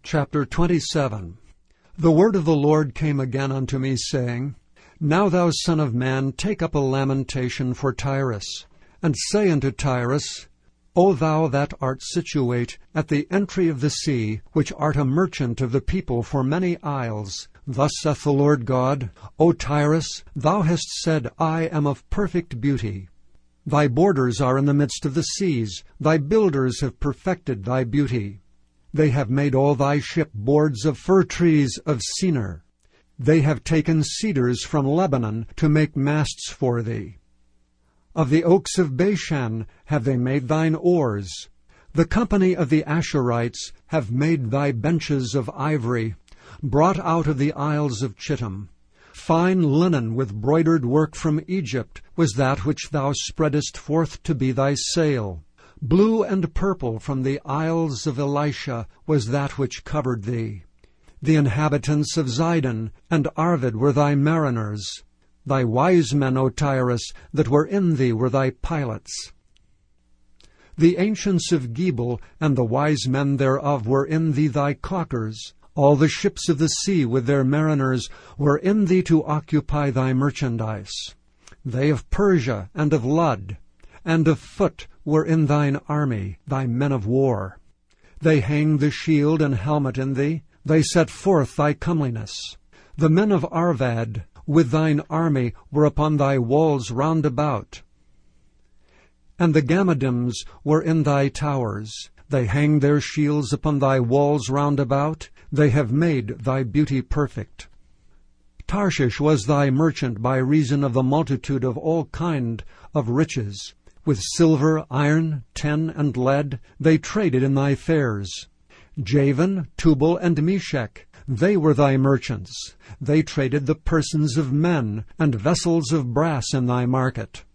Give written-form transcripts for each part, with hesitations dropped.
Chapter 27. The word of the Lord came again unto me, saying, Now thou son of man, take up a lamentation for Tyrus, and say unto Tyrus, O thou that art situate at the entry of the sea, which art a merchant of the people for many isles, Thus saith the Lord God, O Tyrus, thou hast said, I am of perfect beauty. Thy borders are in the midst of the seas, thy builders have perfected thy beauty. They have made all thy ship boards of fir trees of Senir. They have taken cedars from Lebanon to make masts for thee. Of the oaks of Bashan have they made thine oars. The company of the Ashurites have made thy benches of ivory, brought out of the isles of Chittim. Fine linen with broidered work from Egypt was that which thou spreadest forth to be thy sail. Blue and purple from the isles of Elisha was that which covered thee. The inhabitants of Zidon and Arvad were thy mariners. Thy wise men, O Tyrus, that were in thee were thy pilots. The ancients of Gebal and the wise men thereof were in thee thy caulkers. All the ships of the sea with their mariners were in thee to occupy thy merchandise. They of Persia and of Lud and of Phut were in thine army, thy men of war. They hanged the shield and helmet in thee, they set forth thy comeliness. The men of Arvad with thine army were upon thy walls round about. And the Gammadims were in thy towers, they hanged their shields upon thy walls round about, they have made thy beauty perfect. Tarshish was thy merchant by reason of the multitude of all kind of riches. With silver, iron, tin, and lead, they traded in thy fairs. Javan, Tubal, and Meshech, they were thy merchants. They traded the persons of men, and vessels of brass in thy market.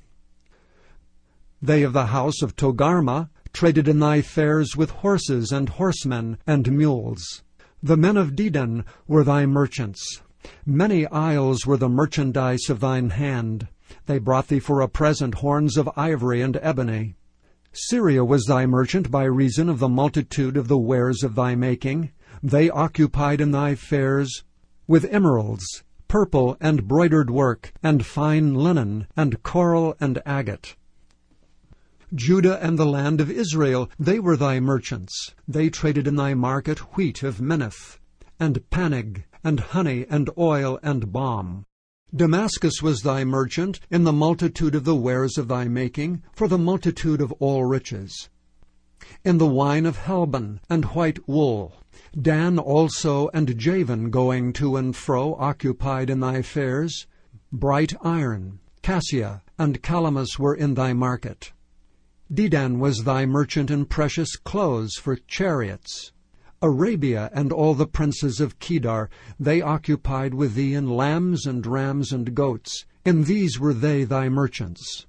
They of the house of Togarmah traded in thy fairs with horses and horsemen and mules. The men of Dedan were thy merchants. Many isles were the merchandise of thine hand. They brought thee for a present horns of ivory and ebony. Syria was thy merchant by reason of the multitude of the wares of thy making. They occupied in thy fairs with emeralds, purple and broidered work, and fine linen, and coral and agate. Judah and the land of Israel, they were thy merchants. They traded in thy market wheat of Minnith, and panig, and honey, and oil, and balm. Damascus was thy merchant in the multitude of the wares of thy making, for the multitude of all riches. In the wine of Helbon and white wool. Dan also and Javan going to and fro occupied in thy fairs. Bright iron, cassia, and calamus were in thy market. Dedan was thy merchant in precious clothes for chariots. Arabia and all the princes of Kedar, they occupied with thee in lambs and rams and goats. In these were they thy merchants.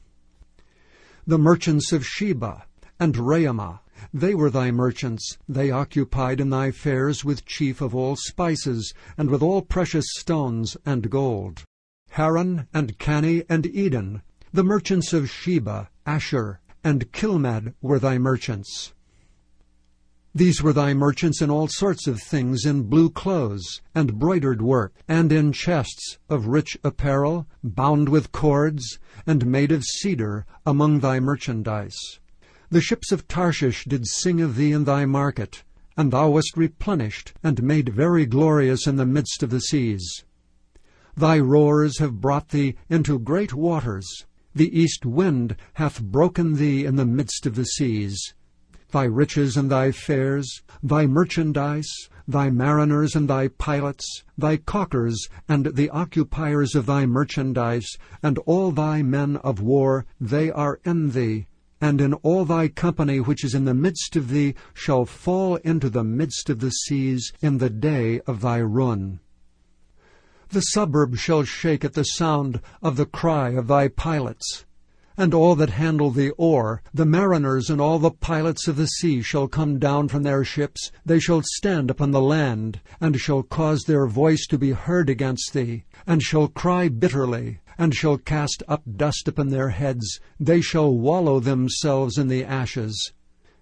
The merchants of Sheba and Raamah, they were thy merchants. They occupied in thy fairs with chief of all spices, and with all precious stones and gold. Haran and Cani and Eden, the merchants of Sheba, Asher, and Kilmad were thy merchants. These were thy merchants in all sorts of things, in blue clothes, and broidered work, and in chests of rich apparel, bound with cords, and made of cedar, among thy merchandise. The ships of Tarshish did sing of thee in thy market, and thou wast replenished, and made very glorious in the midst of the seas. Thy roars have brought thee into great waters. The east wind hath broken thee in the midst of the seas. Thy riches and thy fairs, thy merchandise, thy mariners and thy pilots, thy caulkers and the occupiers of thy merchandise, and all thy men of war, they are in thee, and in all thy company which is in the midst of thee shall fall into the midst of the seas in the day of thy ruin. The suburb shall shake at the sound of the cry of thy pilots. And all that handle the oar, the mariners and all the pilots of the sea shall come down from their ships. They shall stand upon the land, and shall cause their voice to be heard against thee, and shall cry bitterly, and shall cast up dust upon their heads. They shall wallow themselves in the ashes.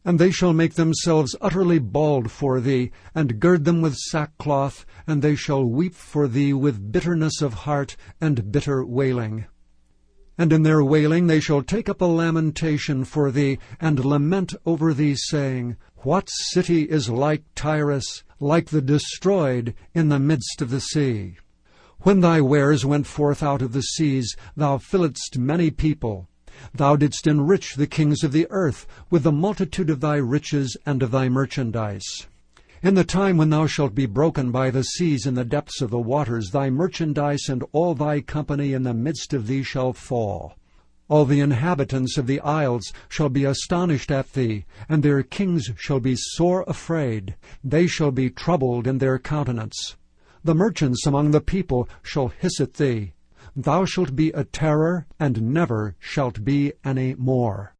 And they shall make themselves utterly bald for thee, and gird them with sackcloth, and they shall weep for thee with bitterness of heart and bitter wailing. And in their wailing they shall take up a lamentation for thee, and lament over thee, saying, What city is like Tyrus, like the destroyed in the midst of the sea? When thy wares went forth out of the seas, thou filledst many people. Thou didst enrich the kings of the earth with the multitude of thy riches and of thy merchandise. In the time when thou shalt be broken by the seas in the depths of the waters, thy merchandise and all thy company in the midst of thee shall fall. All the inhabitants of the isles shall be astonished at thee, and their kings shall be sore afraid. They shall be troubled in their countenance. The merchants among the people shall hiss at thee. Thou shalt be a terror, and never shalt be any more.